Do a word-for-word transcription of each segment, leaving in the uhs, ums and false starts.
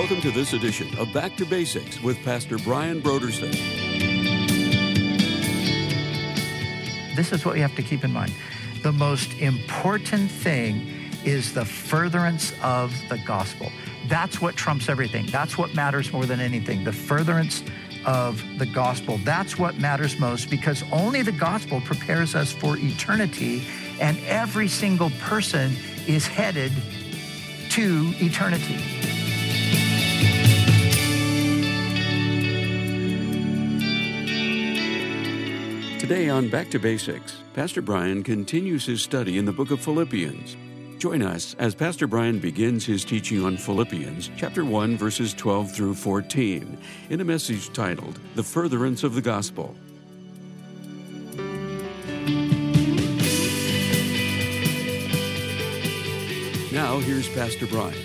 Welcome to this edition of Back to Basics with Pastor Brian Brodersen. This is what you have to keep in mind. The most important thing is the furtherance of the gospel. That's what trumps everything. That's what matters more than anything. The furtherance of the gospel. That's what matters most, because only the gospel prepares us for eternity, and every single person is headed to eternity. Today on Back to Basics, Pastor Brian continues his study in the book of Philippians. Join us as Pastor Brian begins his teaching on Philippians, chapter one, verses twelve through fourteen, in a message titled, The Furtherance of the Gospel. Now, here's Pastor Brian.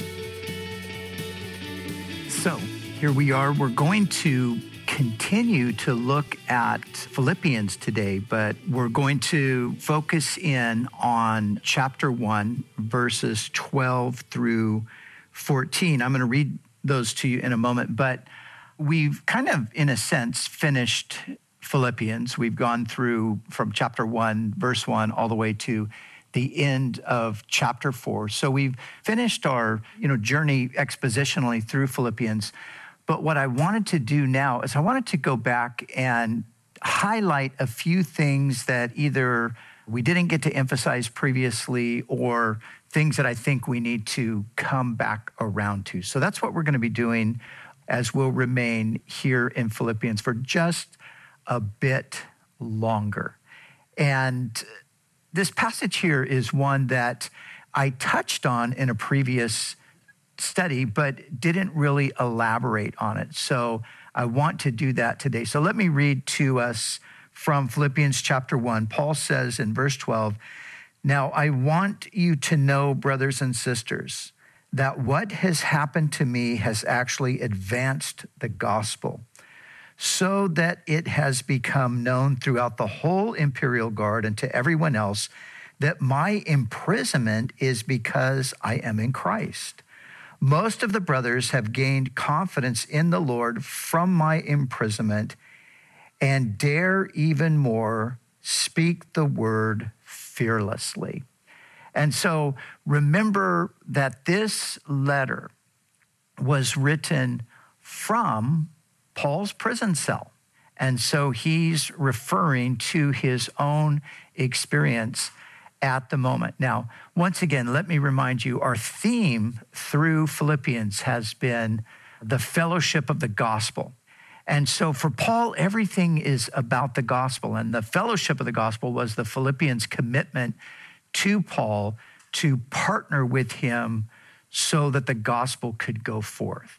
So, here we are. We're going to continue to look at Philippians today, but we're going to focus in on chapter one, verses twelve through fourteen. I'm going to read those to you in a moment, but we've kind of, in a sense, finished Philippians. We've gone through from chapter one, verse one, all the way to the end of chapter four. So we've finished our, you know, journey expositionally through Philippians. But what I wanted to do now is I wanted to go back and highlight a few things that either we didn't get to emphasize previously or things that I think we need to come back around to. So that's what we're going to be doing as we'll remain here in Philippians for just a bit longer. And this passage here is one that I touched on in a previous study, but didn't really elaborate on it. So I want to do that today. So let me read to us from Philippians chapter one. Paul says in verse twelve, "Now I want you to know, brothers and sisters, that what has happened to me has actually advanced the gospel, so that it has become known throughout the whole imperial guard and to everyone else that my imprisonment is because I am in Christ. Most of the brothers have gained confidence in the Lord from my imprisonment and dare even more speak the word fearlessly." And so remember that this letter was written from Paul's prison cell. And so he's referring to his own experience at the moment. Now, once again, let me remind you, our theme through Philippians has been the fellowship of the gospel. And so for Paul, everything is about the gospel. And the fellowship of the gospel was the Philippians' commitment to Paul to partner with him so that the gospel could go forth.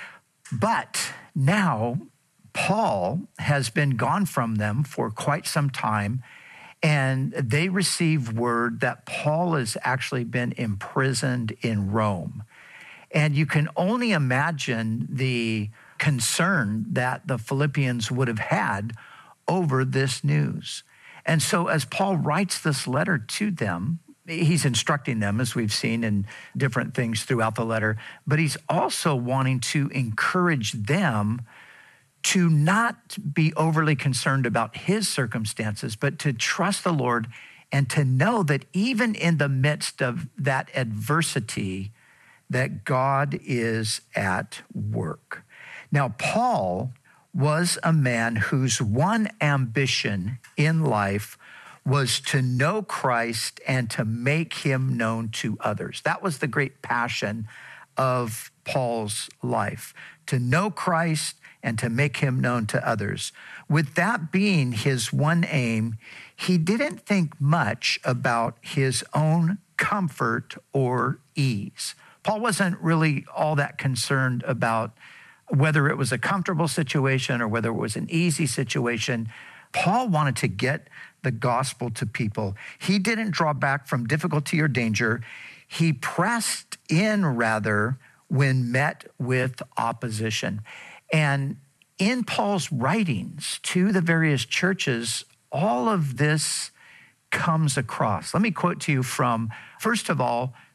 But now, Paul has been gone from them for quite some time, and they receive word that Paul has actually been imprisoned in Rome. And you can only imagine the concern that the Philippians would have had over this news. And so as Paul writes this letter to them, he's instructing them, as we've seen in different things throughout the letter, but he's also wanting to encourage them to not be overly concerned about his circumstances, but to trust the Lord and to know that even in the midst of that adversity, that God is at work. Now, Paul was a man whose one ambition in life was to know Christ and to make him known to others. That was the great passion of Paul's life, to know Christ and to make him known to others. With that being his one aim, he didn't think much about his own comfort or ease. Paul wasn't really all that concerned about whether it was a comfortable situation or whether it was an easy situation. Paul wanted to get the gospel to people. He didn't draw back from difficulty or danger. He pressed in, rather, when met with opposition. And in Paul's writings to the various churches, all of this comes across. Let me quote to you from, first of all,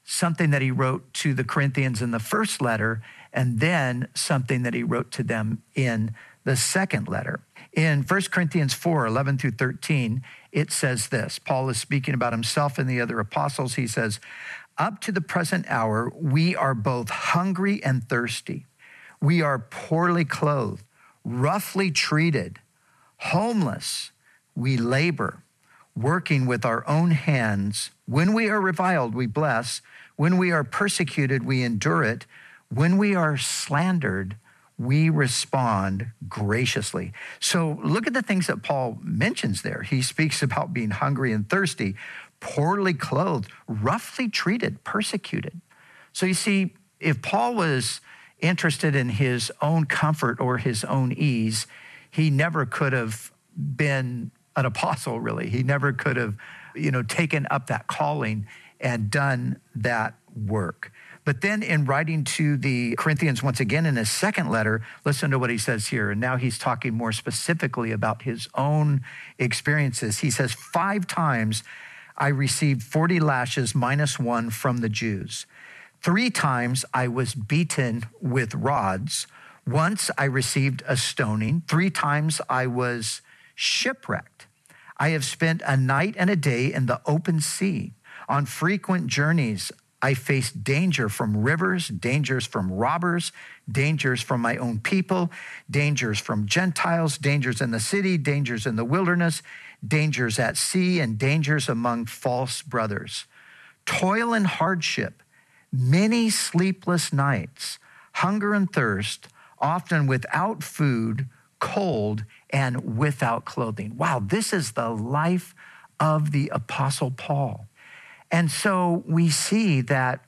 something that he wrote to the Corinthians in the first letter, and then something that he wrote to them in the second letter. In First Corinthians four, eleven through thirteen, it says this. Paul is speaking about himself and the other apostles. He says, up to the present hour, we are both hungry and thirsty. We are poorly clothed, roughly treated, homeless. We labor, working with our own hands. When we are reviled, we bless. When we are persecuted, we endure it. When we are slandered, we respond graciously. So look at the things that Paul mentions there. He speaks about being hungry and thirsty, poorly clothed, roughly treated, persecuted. So you see, if Paul was interested in his own comfort or his own ease, he never could have been an apostle, really. He never could have, you know, taken up that calling and done that work. But then in writing to the Corinthians, once again, in his second letter, listen to what he says here. And now he's talking more specifically about his own experiences. He says, five times I received forty lashes minus one from the Jews. Three times I was beaten with rods. Once I received a stoning. Three times I was shipwrecked. I have spent a night and a day in the open sea. On frequent journeys, I faced danger from rivers, dangers from robbers, dangers from my own people, dangers from Gentiles, dangers in the city, dangers in the wilderness, dangers at sea, and dangers among false brothers. Toil and hardship, many sleepless nights, hunger and thirst, often without food, cold, and without clothing. Wow, this is the life of the Apostle Paul. And so we see that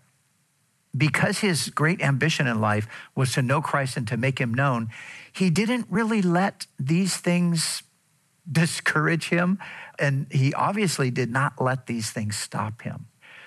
because his great ambition in life was to know Christ and to make him known, he didn't really let these things discourage him, and he obviously did not let these things stop him.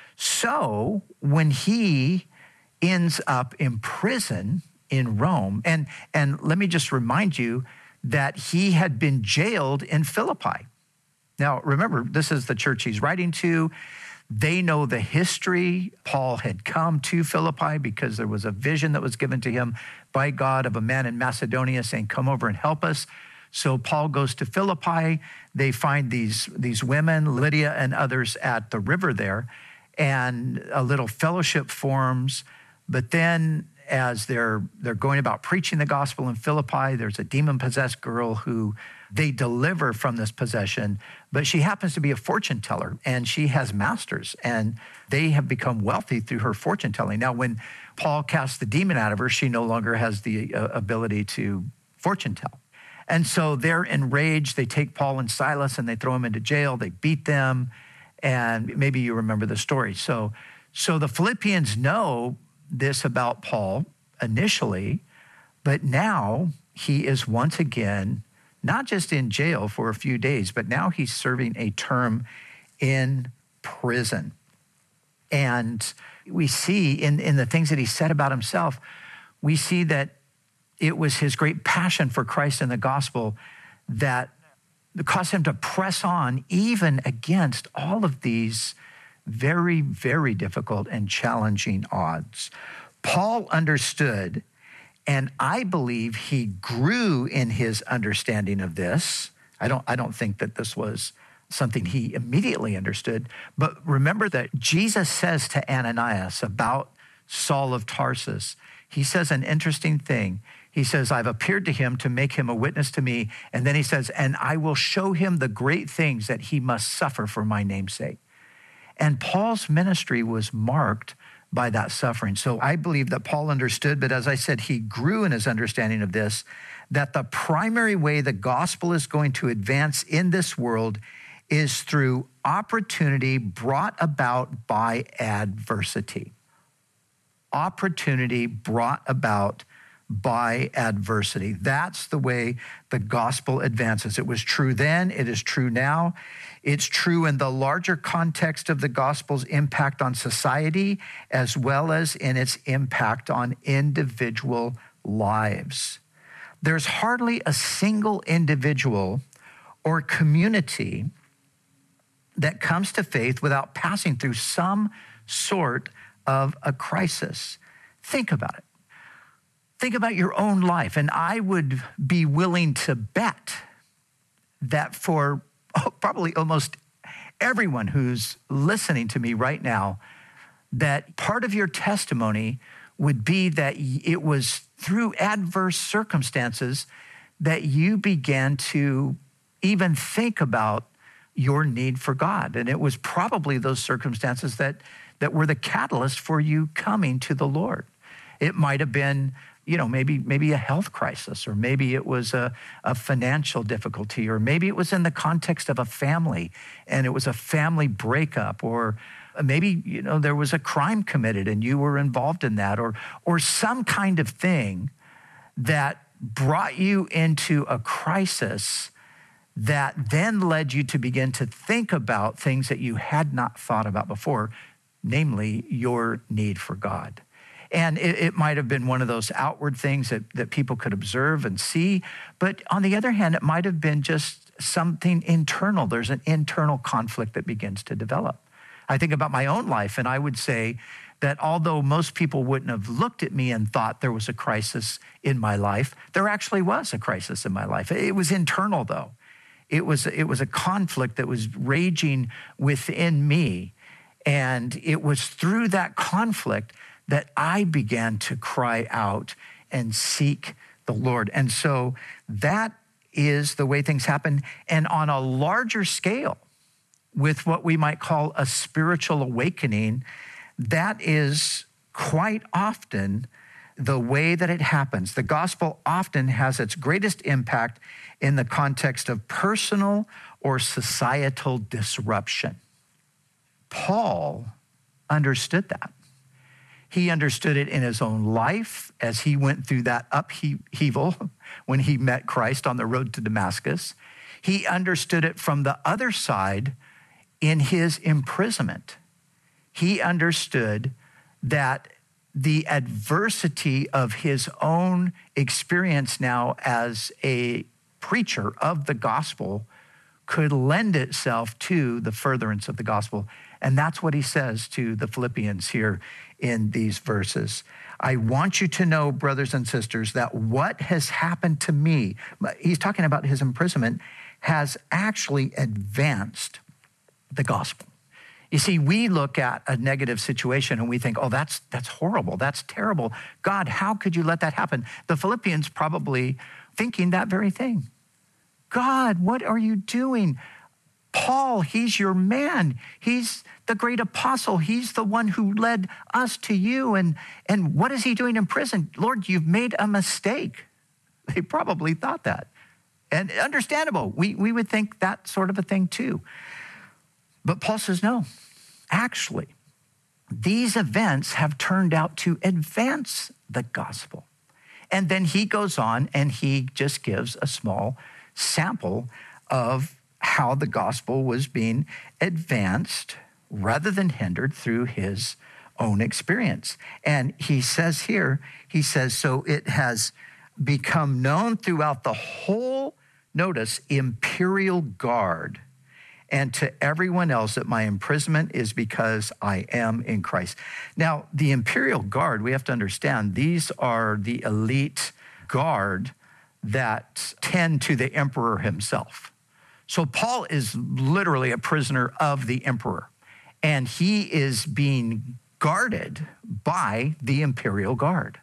So when he ends up in prison in Rome, and, and let me just remind you that he had been jailed in Philippi. Now, remember, this is the church he's writing to. They know the history. Paul had come to Philippi because there was a vision that was given to him by God of a man in Macedonia saying, come over and help us. So Paul goes to Philippi. They find these, these women, Lydia and others, at the river there, and a little fellowship forms. But then as they're, they're going about preaching the gospel in Philippi, there's a demon-possessed girl who they deliver from this possession, but she happens to be a fortune teller, and she has masters, and they have become wealthy through her fortune telling. Now, when Paul casts the demon out of her, she no longer has the uh, ability to fortune tell. And so they're enraged. They take Paul and Silas and they throw them into jail. They beat them, and maybe you remember the story. So, so the Philippians know this about Paul initially, but now he is once again not just in jail for a few days, but now he's serving a term in prison. And we see in, in the things that he said about himself, we see that it was his great passion for Christ and the gospel that caused him to press on even against all of these very, very difficult and challenging odds. Paul understood, and I believe he grew in his understanding of this. I don't, I don't think that this was something he immediately understood. But remember that Jesus says to Ananias about Saul of Tarsus, he says an interesting thing. He says, I've appeared to him to make him a witness to me. And then he says, and I will show him the great things that he must suffer for my name's sake. And Paul's ministry was marked by that suffering. So I believe that Paul understood, but as I said, he grew in his understanding of this, that the primary way the gospel is going to advance in this world is through opportunity brought about by adversity. Opportunity brought about by adversity. That's the way the gospel advances. It was true then, it is true now. It's true in the larger context of the gospel's impact on society, as well as in its impact on individual lives. There's hardly a single individual or community that comes to faith without passing through some sort of a crisis. Think about it. Think about your own life. And I would be willing to bet that for probably almost everyone who's listening to me right now, that part of your testimony would be that it was through adverse circumstances that you began to even think about your need for God. And it was probably those circumstances that, that were the catalyst for you coming to the Lord. It might have been, you know, maybe maybe a health crisis, or maybe it was a, a financial difficulty, or maybe it was in the context of a family and it was a family breakup, or maybe, you know, there was a crime committed and you were involved in that, or or some kind of thing that brought you into a crisis that then led you to begin to think about things that you had not thought about before, namely your need for God. And it, it might have been one of those outward things that, that people could observe and see. But on the other hand, it might have been just something internal. There's an internal conflict that begins to develop. I think about my own life, and I would say that although most people wouldn't have looked at me and thought there was a crisis in my life, there actually was a crisis in my life. It was internal, though. It was, it was a conflict that was raging within me. And it was through that conflict that I began to cry out and seek the Lord. And so that is the way things happen. And on a larger scale, with what we might call a spiritual awakening, that is quite often the way that it happens. The gospel often has its greatest impact in the context of personal or societal disruption. Paul understood that. He understood it in his own life as he went through that upheaval when he met Christ on the road to Damascus. He understood it from the other side in his imprisonment. He understood that the adversity of his own experience now as a preacher of the gospel could lend itself to the furtherance of the gospel. And that's what he says to the Philippians here in these verses. I want you to know, brothers and sisters, that what has happened to me, he's talking about his imprisonment, has actually advanced the gospel. You see, we look at a negative situation and we think, oh, that's that's horrible. That's terrible. God, how could you let that happen? The Philippians probably thinking that very thing. God, what are you doing? Paul, he's your man. He's the great apostle. He's the one who led us to you. And, and what is he doing in prison? Lord, you've made a mistake. They probably thought that. And understandable. We, we would think that sort of a thing too. But Paul says, no, actually, these events have turned out to advance the gospel. And then he goes on and he just gives a small sample of how the gospel was being advanced rather than hindered through his own experience. And he says here, he says, so it has become known throughout the whole, notice, imperial guard, and to everyone else that my imprisonment is because I am in Christ. Now, the imperial guard, we have to understand, these are the elite guard that tend to the emperor himself. So Paul is literally a prisoner of the emperor, and he is being guarded by the imperial guard.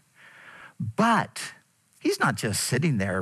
But he's not just sitting there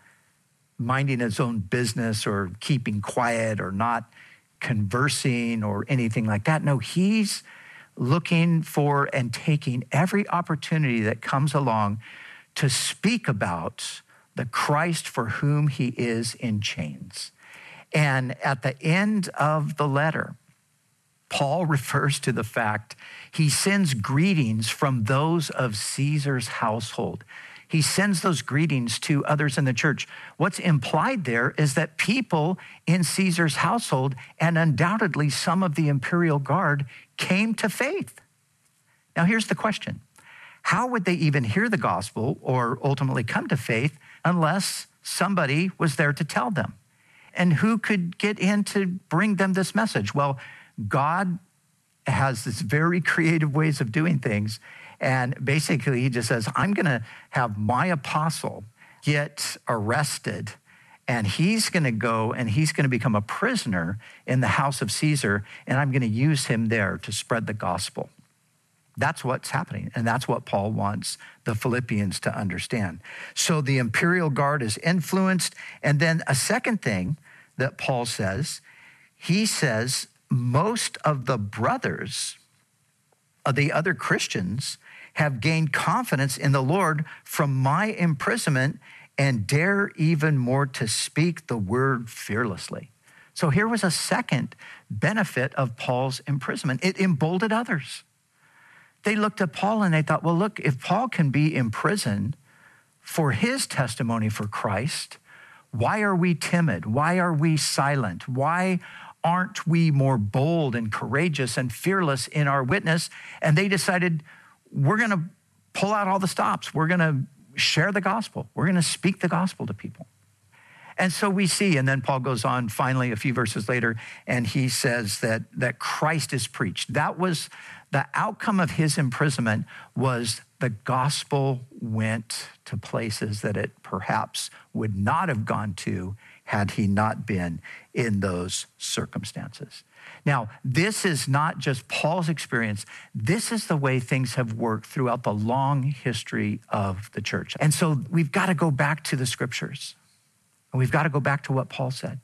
minding his own business or keeping quiet or not conversing or anything like that. No, he's looking for and taking every opportunity that comes along to speak about the Christ for whom he is in chains. And at the end of the letter, Paul refers to the fact he sends greetings from those of Caesar's household. He sends those greetings to others in the church. What's implied there is that people in Caesar's household, and undoubtedly some of the imperial guard, came to faith. Now, here's the question. How would they even hear the gospel or ultimately come to faith unless somebody was there to tell them? And who could get in to bring them this message? Well, God has this very creative ways of doing things. And basically he just says, I'm going to have my apostle get arrested, and he's going to go and he's going to become a prisoner in the house of Caesar, and I'm going to use him there to spread the gospel. That's what's happening, and that's what Paul wants the Philippians to understand. So the imperial guard is influenced, and then a second thing that Paul says, he says, most of the brothers of the other Christians have gained confidence in the Lord from my imprisonment and dare even more to speak the word fearlessly. So here was a second benefit of Paul's imprisonment. It emboldened others. They looked at Paul and they thought, well, look, if Paul can be imprisoned for his testimony for Christ, why are we timid? Why are we silent? Why aren't we more bold and courageous and fearless in our witness? And they decided, we're going to pull out all the stops. We're going to share the gospel. We're going to speak the gospel to people. And so we see, and then Paul goes on finally a few verses later, and he says that, that Christ is preached. That was the outcome of his imprisonment, was the gospel went to places that it perhaps would not have gone to had he not been in those circumstances. Now, this is not just Paul's experience. This is the way things have worked throughout the long history of the church. And so we've got to go back to the scriptures. And we've got to go back to what Paul said.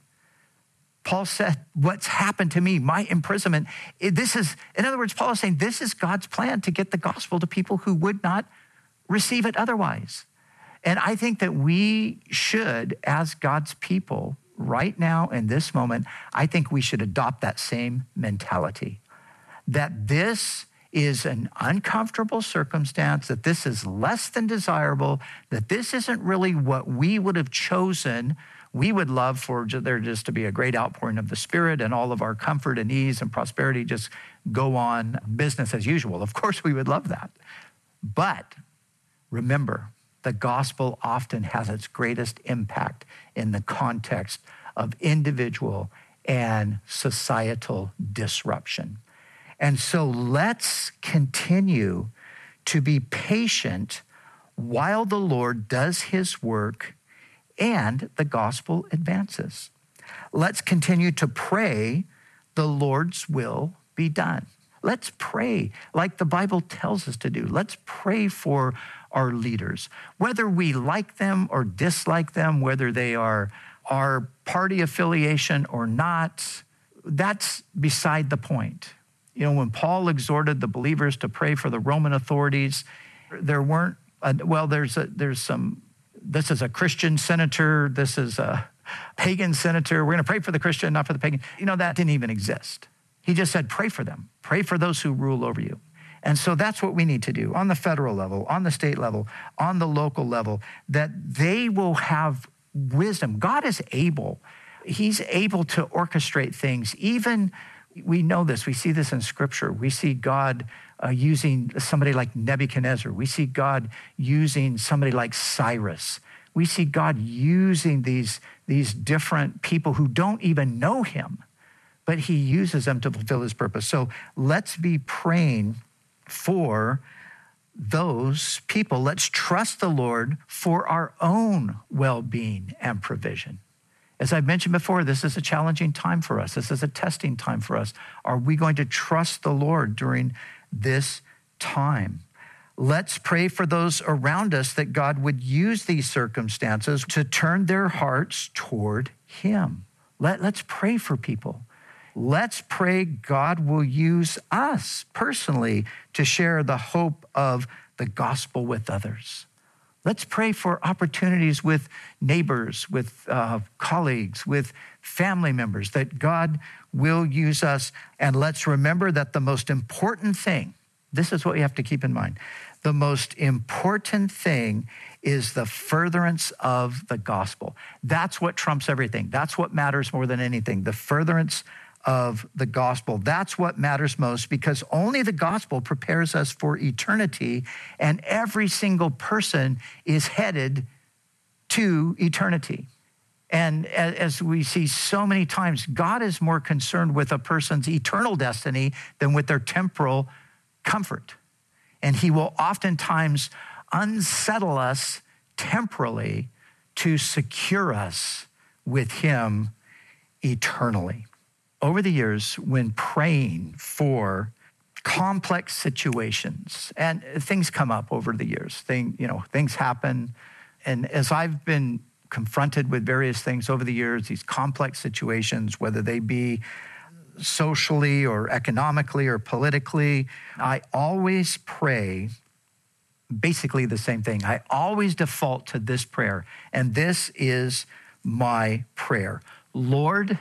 Paul said, what's happened to me, my imprisonment, this is, in other words, Paul is saying, this is God's plan to get the gospel to people who would not receive it otherwise. And I think that we should, as God's people, right now in this moment, I think we should adopt that same mentality, that this is an uncomfortable circumstance, that this is less than desirable, that this isn't really what we would have chosen. We would love for there just to be a great outpouring of the Spirit and all of our comfort and ease and prosperity just go on business as usual. Of course, we would love that. But remember, the gospel often has its greatest impact in the context of individual and societal disruption. And so let's continue to be patient while the Lord does his work and the gospel advances. Let's continue to pray the Lord's will be done. Let's pray like the Bible tells us to do. Let's pray for our leaders, whether we like them or dislike them, whether they are our party affiliation or not. That's beside the point. You know, when Paul exhorted the believers to pray for the Roman authorities, there weren't, uh, well, there's a, there's some, this is a Christian senator, this is a pagan senator, we're gonna pray for the Christian, not for the pagan. You know, that didn't even exist. He just said, pray for them. Pray for those who rule over you. And so that's what we need to do on the federal level, on the state level, on the local level, that they will have wisdom. God is able. He's able to orchestrate things. Even, we know this, we see this in scripture. We see God uh, using somebody like Nebuchadnezzar. We see God using somebody like Cyrus. We see God using these, these different people who don't even know him, but he uses them to fulfill his purpose. So let's be praying for those people. Let's trust the Lord for our own well-being and provision. As I've mentioned before, this is a challenging time for us. This is a testing time for us. Are we going to trust the Lord during this time? Let's pray for those around us that God would use these circumstances to turn their hearts toward him. Let, let's pray for people. Let's pray God will use us personally to share the hope of the gospel with others. Let's pray for opportunities with neighbors, with uh, colleagues, with family members, that God will use us. And let's remember that the most important thing, this is what we have to keep in mind, the most important thing is the furtherance of the gospel. That's what trumps everything. That's what matters more than anything, the furtherance of the gospel. That's what matters most, because only the gospel prepares us for eternity, and every single person is headed to eternity. And as we see so many times, God is more concerned with a person's eternal destiny than with their temporal comfort. And he will oftentimes unsettle us temporally to secure us with him eternally. Over the years, when praying for complex situations, and things come up over the years, thing, you know, things happen. And as I've been confronted with various things over the years, these complex situations, whether they be socially or economically or politically, I always pray basically the same thing. I always default to this prayer, and this is my prayer. Lord,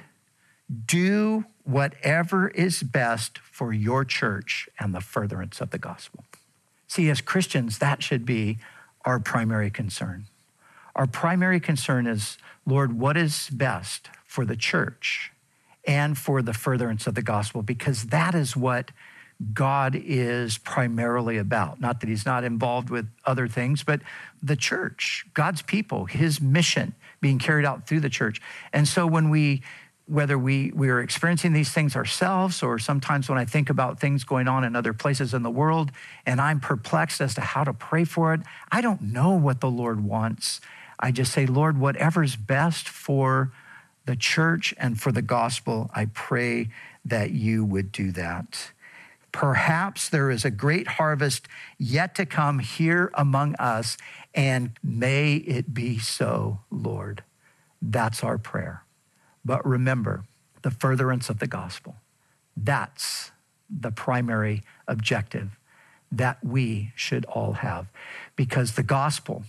do whatever is best for your church and the furtherance of the gospel. See, as Christians, that should be our primary concern. Our primary concern is, Lord, what is best for the church and for the furtherance of the gospel? Because that is what God is primarily about. Not that he's not involved with other things, but the church, God's people, his mission being carried out through the church. And so when we, whether we, we are experiencing these things ourselves, or sometimes when I think about things going on in other places in the world and I'm perplexed as to how to pray for it, I don't know what the Lord wants. I just say, Lord, whatever's best for the church and for the gospel, I pray that you would do that. Perhaps there is a great harvest yet to come here among us, and may it be so, Lord. That's our prayer. But remember, the furtherance of the gospel, that's the primary objective that we should all have, because the gospel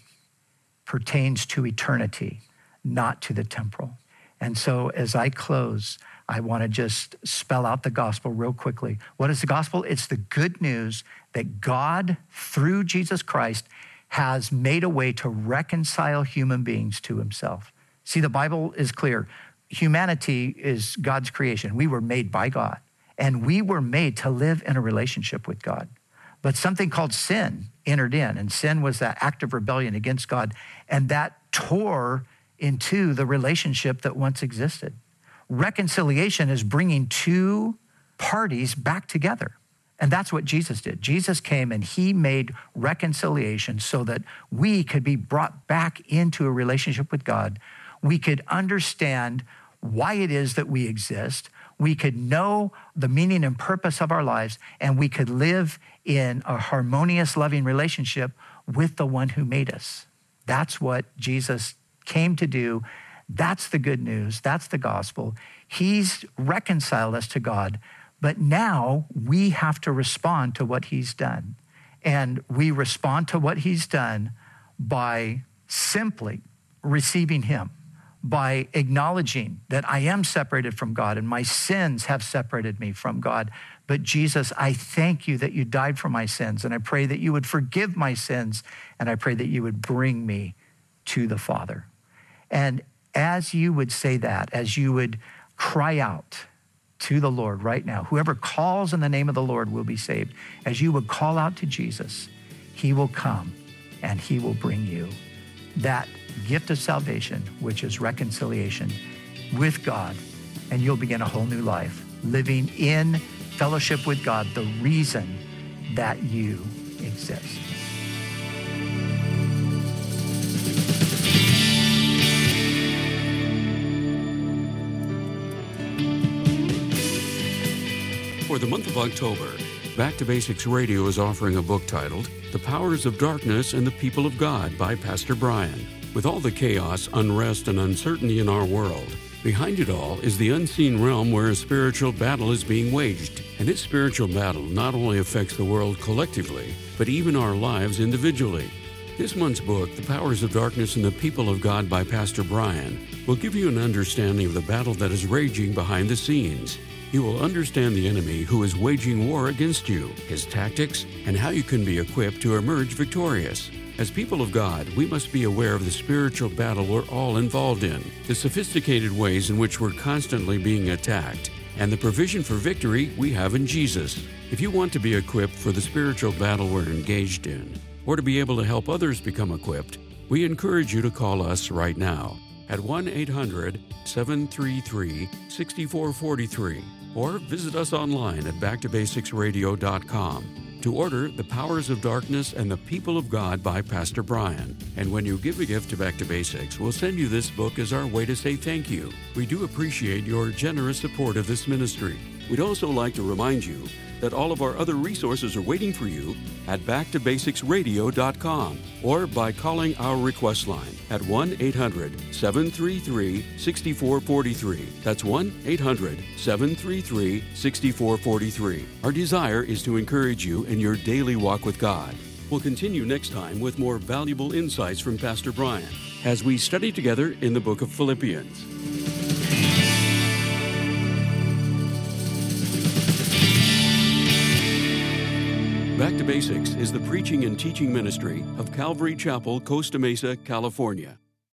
pertains to eternity, not to the temporal. And so as I close, I want to just spell out the gospel real quickly. What is the gospel? It's the good news that God, through Jesus Christ, has made a way to reconcile human beings to himself. See, the Bible is clear. Humanity is God's creation. We were made by God, and we were made to live in a relationship with God. But something called sin entered in, and sin was that act of rebellion against God, and that tore into the relationship that once existed. Reconciliation is bringing two parties back together. And that's what Jesus did. Jesus came and he made reconciliation so that we could be brought back into a relationship with God. We could understand why it is that we exist. We could know the meaning and purpose of our lives, and we could live in a harmonious, loving relationship with the one who made us. That's what Jesus came to do. That's the good news. That's the gospel. He's reconciled us to God, but now we have to respond to what he's done. And we respond to what he's done by simply receiving him, by acknowledging that I am separated from God and my sins have separated me from God. But Jesus, I thank you that you died for my sins, and I pray that you would forgive my sins, and I pray that you would bring me to the Father. And as you would say that, as you would cry out to the Lord right now, whoever calls in the name of the Lord will be saved. As you would call out to Jesus, he will come and he will bring you that gift of salvation, which is reconciliation with God, and you'll begin a whole new life, living in fellowship with God, the reason that you exist. For the month of October, Back to Basics Radio is offering a book titled The Powers of Darkness and the People of God by Pastor Brian. With all the chaos, unrest, and uncertainty in our world, behind it all is the unseen realm where a spiritual battle is being waged. And this spiritual battle not only affects the world collectively, but even our lives individually. This month's book, The Powers of Darkness and the People of God by Pastor Brian, will give you an understanding of the battle that is raging behind the scenes. You will understand the enemy who is waging war against you, his tactics, and how you can be equipped to emerge victorious. As people of God, we must be aware of the spiritual battle we're all involved in, the sophisticated ways in which we're constantly being attacked, and the provision for victory we have in Jesus. If you want to be equipped for the spiritual battle we're engaged in, or to be able to help others become equipped, we encourage you to call us right now at one eight hundred seven three three six four four three or visit us online at back to basics radio dot com to order The Powers of Darkness and the People of God by Pastor Brian. And when you give a gift to Back to Basics, we'll send you this book as our way to say thank you. We do appreciate your generous support of this ministry. We'd also like to remind you that all of our other resources are waiting for you at back to basics radio dot com or by calling our request line at one eight hundred seven three three six four four three. That's one eight hundred seven three three six four four three. Our desire is to encourage you in your daily walk with God. We'll continue next time with more valuable insights from Pastor Brian as we study together in the book of Philippians. Back to Basics is the preaching and teaching ministry of Calvary Chapel, Costa Mesa, California.